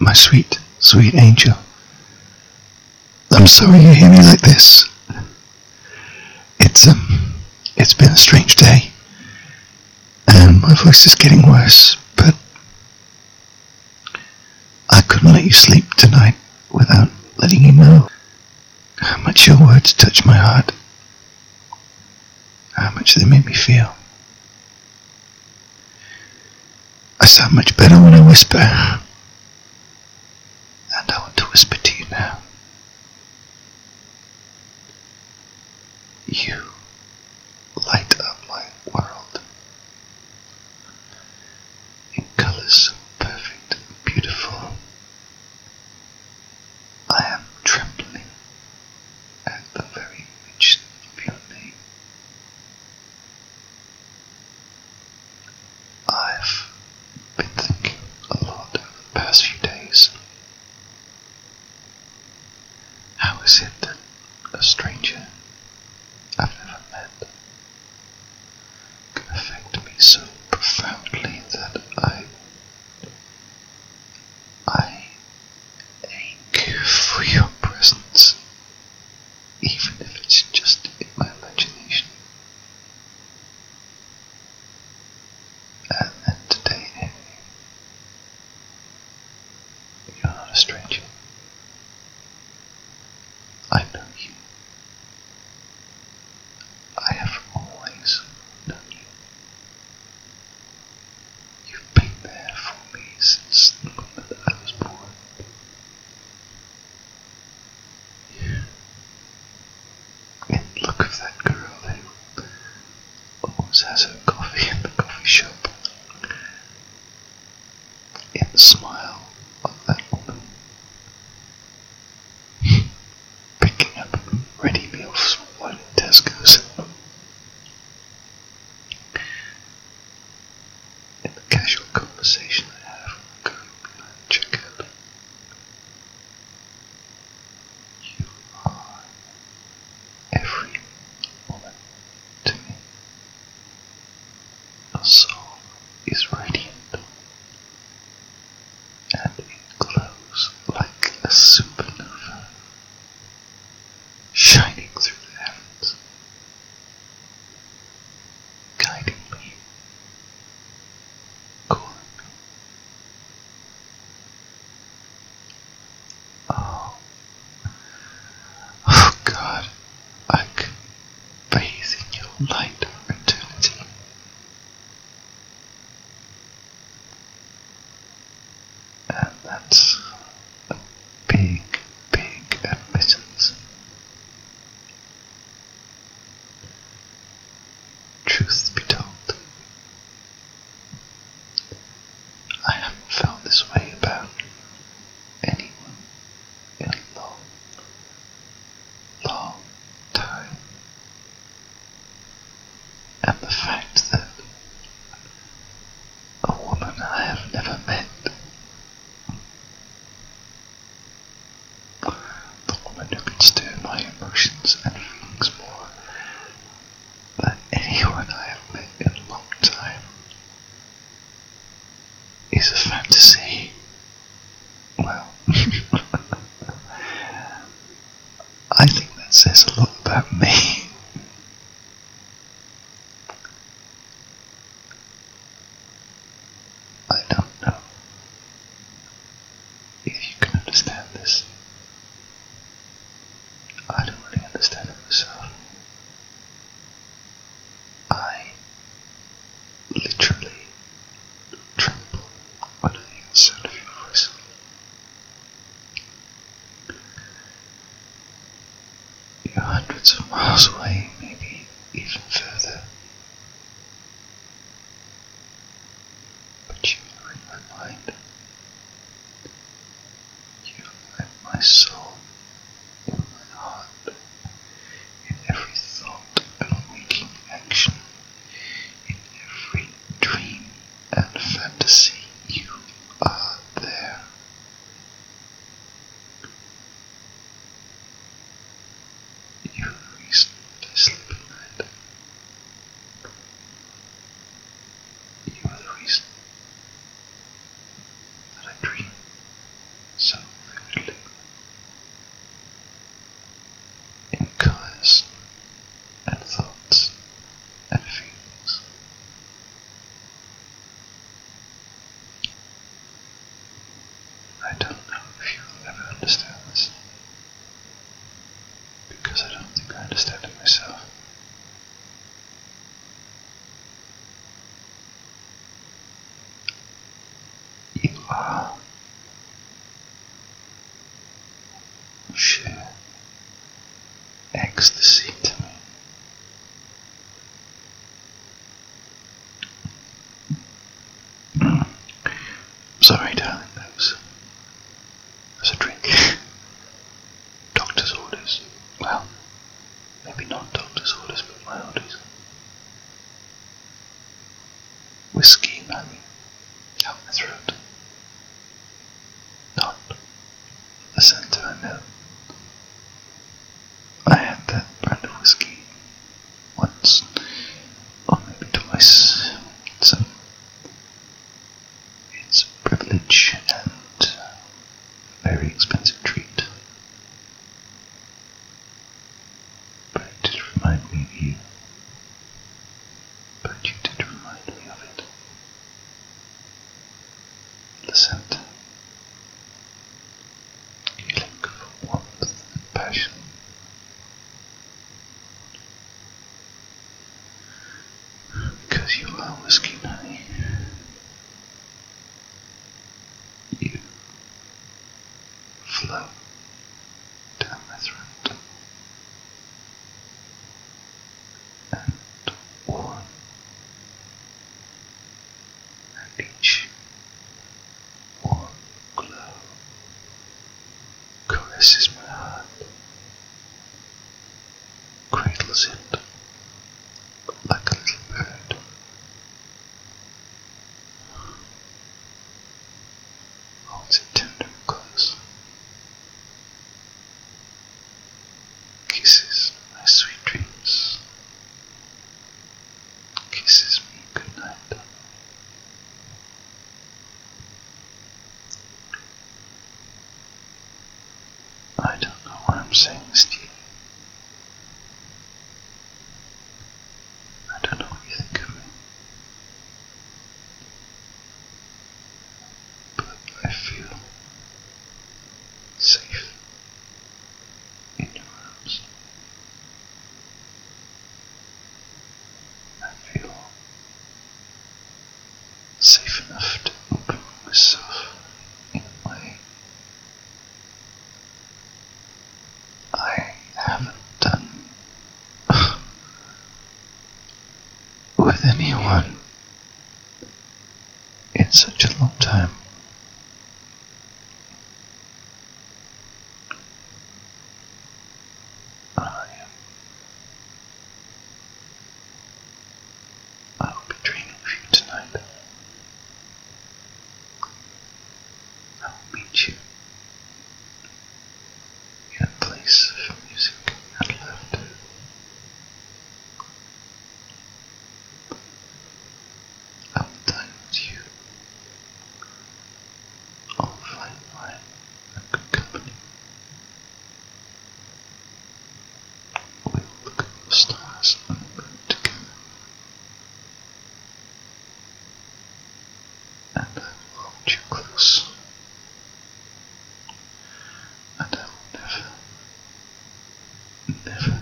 My sweet, sweet angel. I'm sorry you hear me like this. It's been a strange day, and my voice is getting worse, but I couldn't let you sleep tonight without letting you know how much your words touch my heart, how much they make me feel. I sound much better when I whisper, and I want to whisper to you now. You light up my world in colours so perfect and beautiful. I am trembling at the very mention of your name. I've been thinking a lot over the past few days. How is it that a stranger I've never met can affect me so profoundly that I ache for your presence, even if it's just in my imagination. And then today, you're not a stranger. I know you. I have always known you. You've been there for me since the moment I was born. And look of that girl who always has her coffee in the coffee shop. In the smile of that woman. Picking up ready meals from one in Tesco's. In the casual conversation I have with the girl behind the checkout. You are every woman to me. Your soul is radiant, and it glows like a supernova, shining through the heavens, guiding me, calling me. Oh God, I can bathe in your light for eternity. And that's a big, big admittance. Truth be told, I haven't felt this way about anyone in a long, long time. And the fact that a woman I have never met, the woman who can stir my emotions and feelings more than anyone I have met in a long time, is a fantasy. Well, I think that says a lot about me. I don't know if you can understand this. I don't really understand it myself. I literally tremble when I hear the sound of your voice. You're hundreds of miles away, maybe even further. But you are in my mind. You are in my soul, in my heart, in every thought and waking action, in every dream and fantasy. You are there. You're the reason that I sleep. are sheer ecstasy to me. Sorry, darling, that was a drink. Doctor's orders. Well, maybe not doctor's orders, but my orders. Whiskey, honey, down my throat. Not the centre, I know. I had that brand of whiskey once, or maybe twice, so it's a privilege and a very expensive treat. But it did remind me of you. But you did remind me of it. The scent. You link of warmth and passion. Because you are whiskey, honey. You flow down my throat and warm, and each warm glow caresses my heart, cradles it like a little bird. Holds it tender and close. Kisses my sweet dreams. Kisses me goodnight. I don't know why I'm saying this to you. I don't know what you think of me. But I feel safe in your arms. I feel safe enough to open myself in a way I haven't done with anyone in such a long time. I will be dreaming of you tonight. I will meet you in a place of music and laughter. I will dine with you, all fine wine and good company. We will look at the stars and the moon together, and I will hold you close, and I will never, never